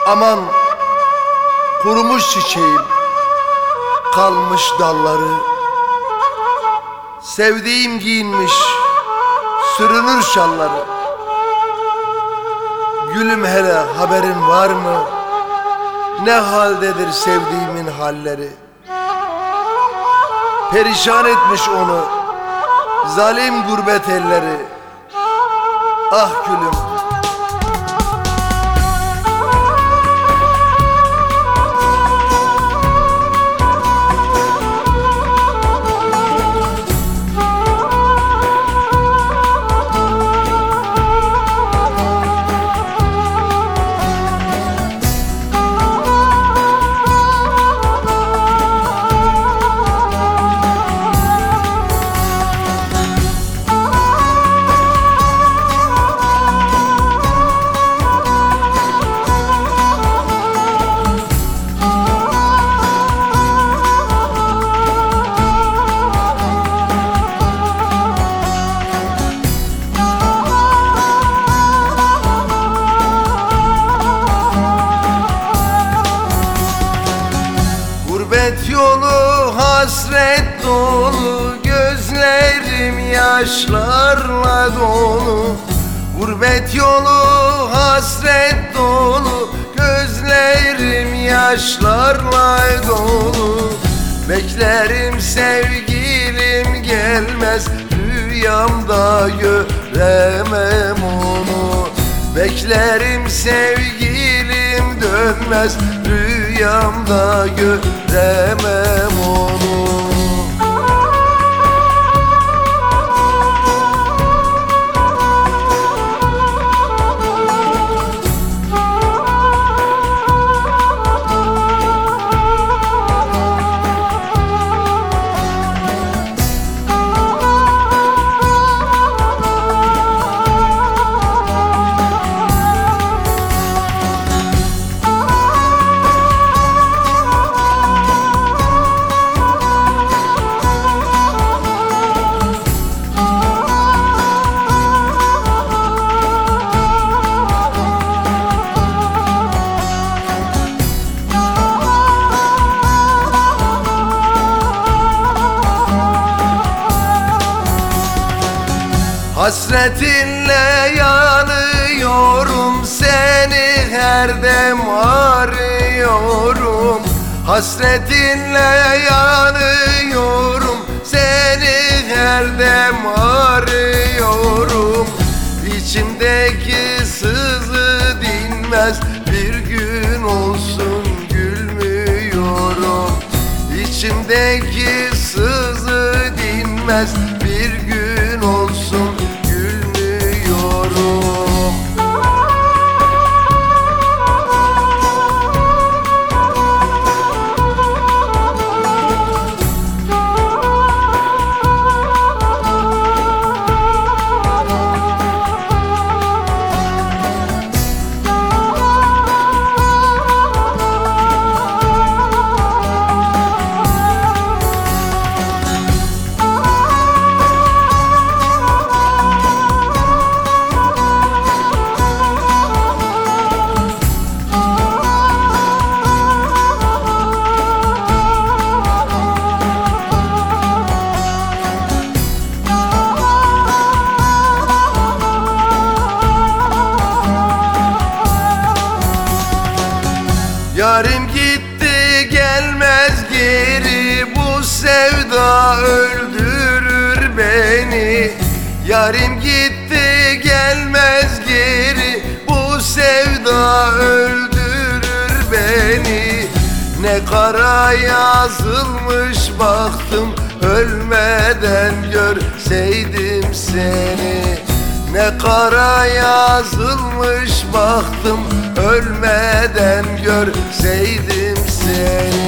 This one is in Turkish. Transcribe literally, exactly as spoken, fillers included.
Aman kurumuş çiçeğim, kalmış dalları. Sevdiğim giyinmiş, sürünür şalları. Gülüm hele haberin var mı? Ne haldedir sevdiğimin halleri? Perişan etmiş onu zalim gurbet elleri. Ah gülüm, gurbet yolu hasret dolu, gözlerim yaşlarla dolu. Gurbet yolu hasret dolu, gözlerim yaşlarla dolu. Beklerim sevgilim gelmez, rüyamda göremem onu. Beklerim sevgilim dönmez, rüyamda göremem onu. Hasretinle yanıyorum, seni her dem arıyorum. Hasretinle yanıyorum, seni her dem arıyorum. İçimdeki sızı dinmez, bir gün olsun gülmüyorum. İçimdeki sızı dinmez, bir gün olsun gülmüyorum. Yarim gitti gelmez geri, bu sevda öldürür beni. Yarim gitti gelmez geri, bu sevda öldürür beni. Ne kara yazılmış baktım, ölmeden görseydim seni. Ne kara yazılmış baktım, ölmeden görseydim seni.